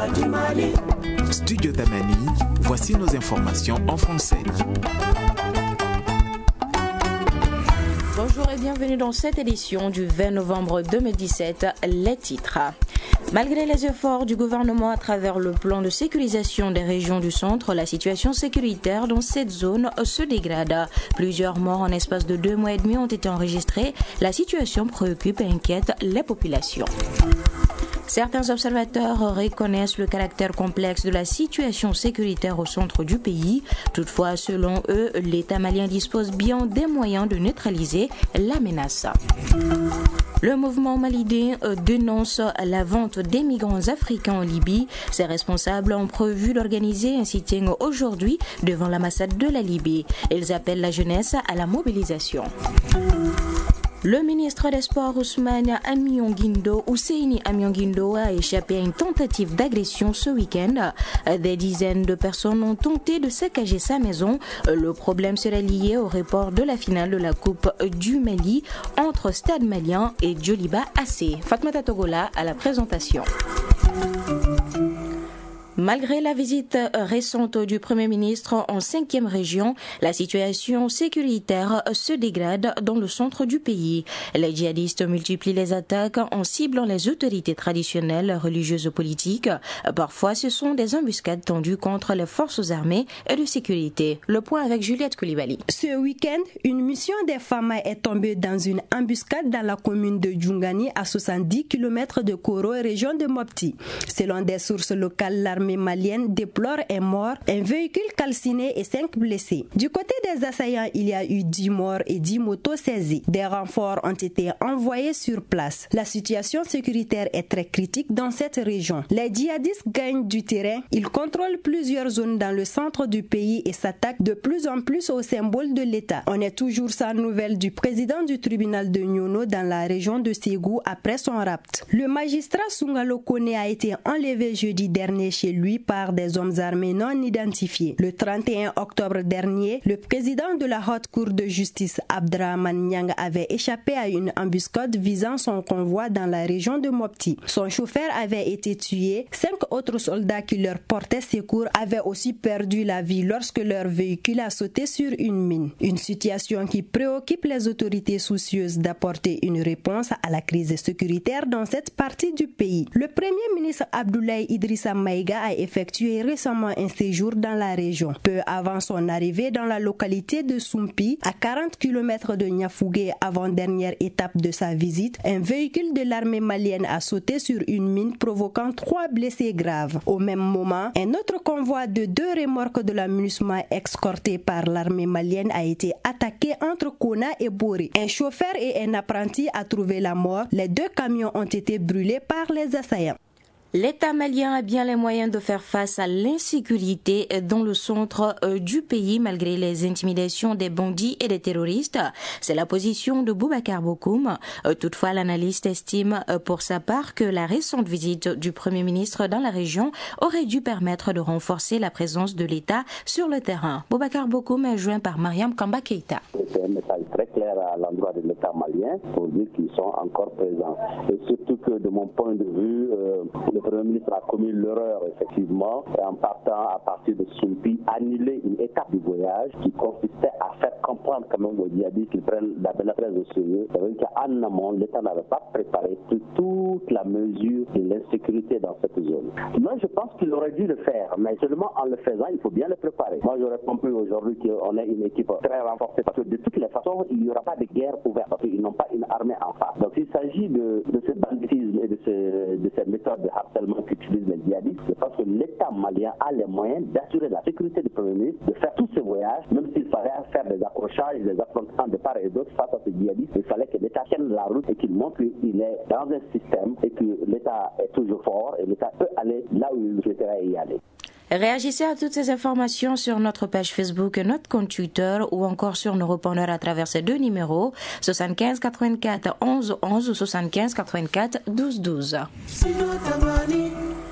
du Mali. Studio Tamani, voici nos informations en français. Bonjour et bienvenue dans cette édition du 20 novembre 2017. Les titres. Malgré les efforts du gouvernement à travers le plan de sécurisation des régions du centre, la situation sécuritaire dans cette zone se dégrade. Plusieurs morts en espace de 2 mois et demi ont été enregistrés. La situation préoccupe et inquiète les populations. Certains observateurs reconnaissent le caractère complexe de la situation sécuritaire au centre du pays. Toutefois, selon eux, l'État malien dispose bien des moyens de neutraliser la menace. Le mouvement malien dénonce la vente des migrants africains en Libye. Ses responsables ont prévu d'organiser un sitting aujourd'hui devant l'ambassade de la Libye. Ils appellent la jeunesse à la mobilisation. Le ministre des Sports Ousseini Amionguindo a échappé à une tentative d'agression ce week-end. Des dizaines de personnes ont tenté de saccager sa maison. Le problème serait lié au report de la finale de la Coupe du Mali entre Stade Malien et Djoliba AC. Fatmata Togola à la présentation. Malgré la visite récente du Premier ministre en 5e région, la situation sécuritaire se dégrade dans le centre du pays. Les djihadistes multiplient les attaques en ciblant les autorités traditionnelles, religieuses ou politiques. Parfois, ce sont des embuscades tendues contre les forces armées et de sécurité. Le point avec Juliette Koulibaly. Ce week-end, une mission des FAMA est tombée dans une embuscade dans la commune de Djoungani à 70 km de Koro, région de Mopti. Selon des sources locales, l'armée malienne déplore un mort, un véhicule calciné et 5 blessés. Du côté des assaillants, il y a eu 10 morts et 10 motos saisies. Des renforts ont été envoyés sur place. La situation sécuritaire est très critique dans cette région. Les djihadistes gagnent du terrain. Ils contrôlent plusieurs zones dans le centre du pays et s'attaquent de plus en plus aux symboles de l'État. On est toujours sans nouvelles du président du tribunal de Nyono dans la région de Ségou après son rapt. Le magistrat Sungalo Kone a été enlevé jeudi dernier chez lui par des hommes armés non identifiés. Le 31 octobre dernier, le président de la haute cour de justice Abdrahman Nyang avait échappé à une embuscade visant son convoi dans la région de Mopti. Son chauffeur avait été tué. 5 autres soldats qui leur portaient secours avaient aussi perdu la vie lorsque leur véhicule a sauté sur une mine. Une situation qui préoccupe les autorités soucieuses d'apporter une réponse à la crise sécuritaire dans cette partie du pays. Le premier ministre Abdoulaye Idrissa Maïga a effectué récemment un séjour dans la région. Peu avant son arrivée dans la localité de Soumpi, à 40 km de Niafougué, avant-dernière étape de sa visite, un véhicule de l'armée malienne a sauté sur une mine provoquant 3 blessés graves. Au même moment, un autre convoi de 2 remorques de la MINUSMA escorté par l'armée malienne a été attaqué entre Kona et Boré. Un chauffeur et un apprenti a trouvé la mort. Les 2 camions ont été brûlés par les assaillants. L'État malien a bien les moyens de faire face à l'insécurité dans le centre du pays malgré les intimidations des bandits et des terroristes. C'est la position de Boubacar Bokoum. Toutefois, l'analyste estime pour sa part que la récente visite du Premier ministre dans la région aurait dû permettre de renforcer la présence de l'État sur le terrain. Boubacar Bokoum est joint par Mariam Kamba Keïta. C'est un message très clair à l'endroit de l'État malien pour dire qu'ils sont encore présents. Et surtout que de mon point de vue, le Premier ministre a commis l'erreur, effectivement, en partant à partir de Soumpi, annuler une étape du voyage qui consistait à faire comprendre quand même aux djihadistes qu'ils prennent la très au sérieux. Ça veut dire qu'en amont, l'État n'avait pas préparé toute la mesure de l'insécurité dans cette zone. Moi, je pense qu'il aurait dû le faire, mais seulement en le faisant, il faut bien le préparer. Moi, j'aurais compris aujourd'hui qu'on ait une équipe très renforcée, parce que de toutes les façons, il n'y aura pas de guerre ouverte, parce qu'ils n'ont pas une armée en face. Donc, il s'agit de ce banditisme et de ces méthodes de harcèlement qu'utilisent les djihadistes. Je pense que l'État malien a les moyens d'assurer la sécurité du Premier ministre, de faire tous ces voyages, même s'il fallait faire des accrochages, des affrontements de part et d'autre face à ces djihadistes. Il fallait que l'État tienne la route et qu'il montre qu'il est dans un système et que l'État est toujours fort et l'État peut aller là où il souhaiterait y aller. Réagissez à toutes ces informations sur notre page Facebook, notre compte Twitter ou encore sur nos répondeurs à travers ces 2 numéros 75 84 11 11 ou 75 84 12 12.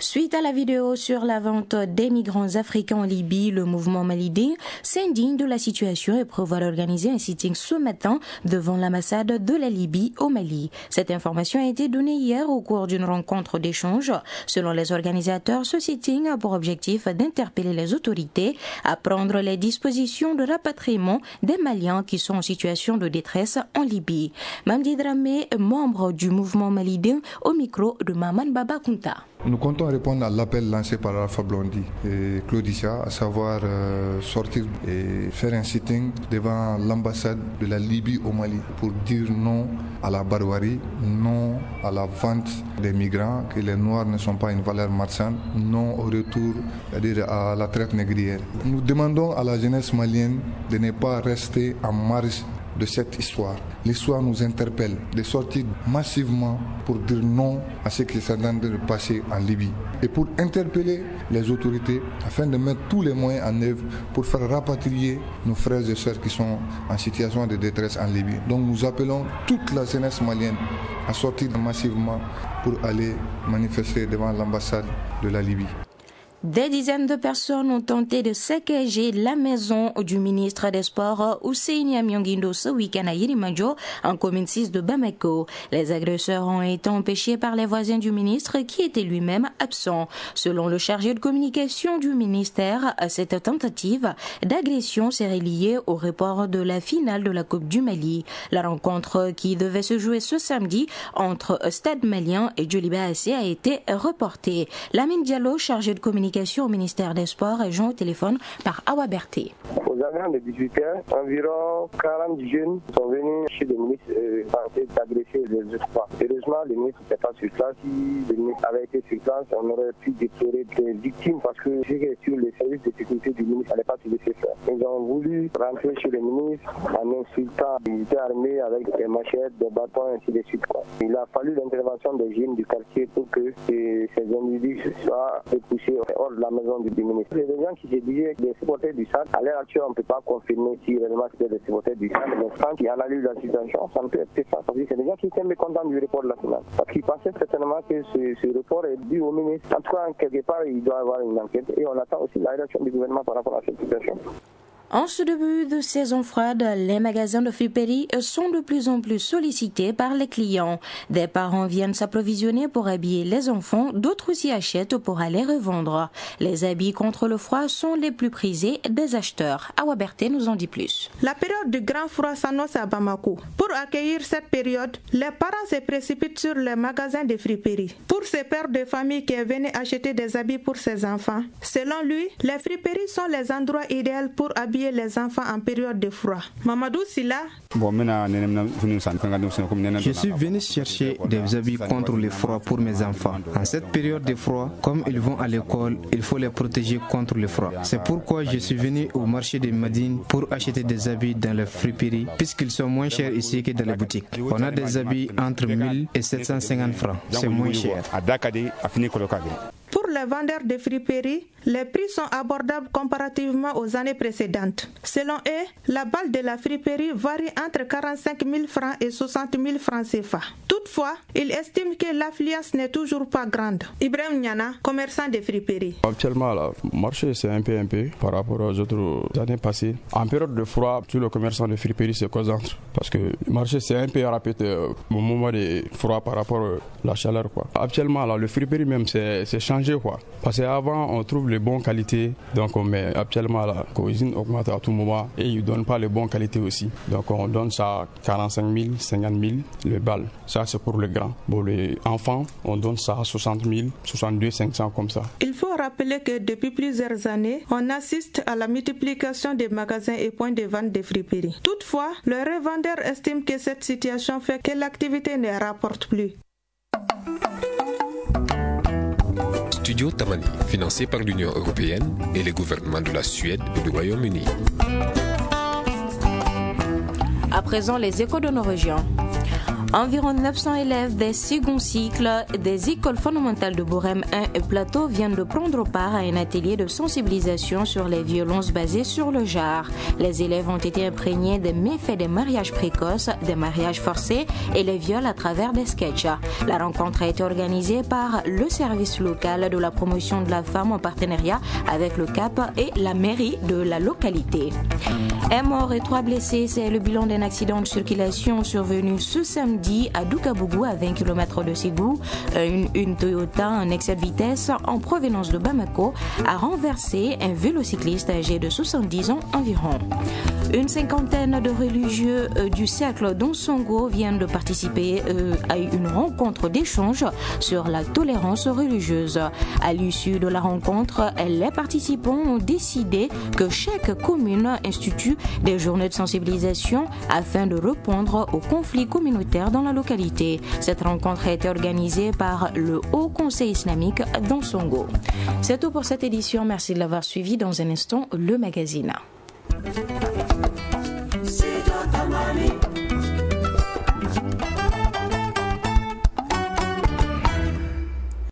Suite à la vidéo sur la vente des migrants africains en Libye, le mouvement malien s'indigne de la situation et prévoit d'organiser un sitting ce matin devant l'ambassade de la Libye au Mali. Cette information a été donnée hier au cours d'une rencontre d'échange. Selon les organisateurs, ce sitting a pour objectif d'interpeller les autorités à prendre les dispositions de rapatriement des Maliens qui sont en situation de détresse en Libye. Mamdi Dramé, membre du mouvement malien, au micro de Maman Baba Kunta. Nous comptons répondre à l'appel lancé par Alpha Blondy et Claudicia, à savoir sortir et faire un sitting devant l'ambassade de la Libye au Mali pour dire non à la barbarie, non à la vente des migrants, que les Noirs ne sont pas une valeur marchande, non au retour, c'est-à-dire à la traite négrière. Nous demandons à la jeunesse malienne de ne pas rester en marge de cette histoire. L'histoire nous interpelle de sortir massivement pour dire non à ce qui est en train de passer en Libye et pour interpeller les autorités afin de mettre tous les moyens en œuvre pour faire rapatrier nos frères et sœurs qui sont en situation de détresse en Libye. Donc nous appelons toute la jeunesse malienne à sortir massivement pour aller manifester devant l'ambassade de la Libye. Des dizaines de personnes ont tenté de saccager la maison du ministre des Sports Ousseini Amionguindo ce week-end à Yirimajo, en commune 6 de Bamako. Les agresseurs ont été empêchés par les voisins du ministre qui était lui-même absent. Selon le chargé de communication du ministère, cette tentative d'agression serait liée au report de la finale de la Coupe du Mali. La rencontre qui devait se jouer ce samedi entre Stade Malien et Djoliba AC a été reportée. Lamine Diallo, chargé de communication au ministère des Sports, est joint au téléphone par Awa Berté. Aux alentours de 18h, environ 40 jeunes sont venus chez le ministre tenter d'agresser les autres. Heureusement, le ministre n'était pas sur place. Si le ministre avait été sur place, on aurait pu déplorer des victimes parce que sur les services de sécurité du ministre n'allait pas se laisser faire. Ils ont voulu rentrer chez le ministre en insultant. Ils étaient armés avec des machettes, des bâtons, ainsi de suite. Il a fallu l'intervention des jeunes du quartier pour que ces individus soient repoussés hors de la maison du ministre. Les gens qui se disaient des supporters du SAD, à l'heure actuelle, on ne peut pas confirmer si réellement c'était des supporters du SAD, mais quand il analyse la situation, ça ne peut être ça. Parce que c'est des gens qui étaient mécontents du report de la finale. Parce qu'ils pensaient certainement que ce report est dû au ministre. En tout cas, quelque part, il doit y avoir une enquête et on attend aussi la réaction du gouvernement par rapport à cette situation. En ce début de saison froide, les magasins de friperie sont de plus en plus sollicités par les clients. Des parents viennent s'approvisionner pour habiller les enfants, d'autres s'y achètent pour aller revendre. Les habits contre le froid sont les plus prisés des acheteurs. Awa Berté nous en dit plus. La période du grand froid s'annonce à Bamako. Pour accueillir cette période, les parents se précipitent sur les magasins de friperie. Pour ces pères de famille qui venaient acheter des habits pour ses enfants, selon lui, les friperies sont les endroits idéaux pour habiller les enfants en période de froid. Mamadou Silla. Je suis venu chercher des habits contre le froid pour mes enfants. En cette période de froid, comme ils vont à l'école, il faut les protéger contre le froid. C'est pourquoi je suis venu au marché de Madine pour acheter des habits dans les friperies, puisqu'ils sont moins chers ici que dans les boutiques. On a des habits entre 1000 et 750 francs. C'est moins cher. Pour les vendeurs de friperies, les prix sont abordables comparativement aux années précédentes. Selon eux, la balle de la friperie varie entre 45 000 francs et 60 000 francs CFA. Toutefois, ils estiment que l'affluence n'est toujours pas grande. Ibrahim Niana, commerçant de friperies. Actuellement, le marché c'est un peu par rapport aux autres années passées. En période de froid, tous les commerçants de friperies se concentrent parce que le marché c'est un peu rapide au moment de froid par rapport à la chaleur. Actuellement, le friperie même c'est changé. Parce qu'avant, on trouve les bonnes qualités, donc mais actuellement, la cuisine augmente à tout moment et ils ne donnent pas les bonnes qualités aussi. Donc on donne ça 45 000, 50 000, le bal. Ça, c'est pour les grands. Pour les enfants, on donne ça à 60 000, 62 500 comme ça. Il faut rappeler que depuis plusieurs années, on assiste à la multiplication des magasins et points de vente des friperies. Toutefois, le revendeur estime que cette situation fait que l'activité ne rapporte plus. Studio Tamani, financé par l'Union européenne et les gouvernements de la Suède et du Royaume-Uni. À présent, les échos de nos régions. Environ 900 élèves des seconds cycles des écoles fondamentales de Borem 1 et Plateau viennent de prendre part à un atelier de sensibilisation sur les violences basées sur le genre. Les élèves ont été imprégnés des méfaits des mariages précoces, des mariages forcés et les viols à travers des sketchs. La rencontre a été organisée par le service local de la promotion de la femme en partenariat avec le CAP et la mairie de la localité. Un mort et 3 blessés, c'est le bilan d'un accident de circulation survenu ce samedi à Doukabougou, à 20 km de Ségou. Une Toyota en excès de vitesse en provenance de Bamako a renversé un vélocycliste âgé de 70 ans environ. Une cinquantaine de religieux du cercle d'Onsongo viennent de participer à une rencontre d'échange sur la tolérance religieuse. À l'issue de la rencontre, les participants ont décidé que chaque commune institue des journées de sensibilisation afin de répondre aux conflits communautaires dans la localité. Cette rencontre a été organisée par le Haut Conseil islamique d'Onsongo. C'est tout pour cette édition. Merci de l'avoir suivi. Dans un instant, le magazine.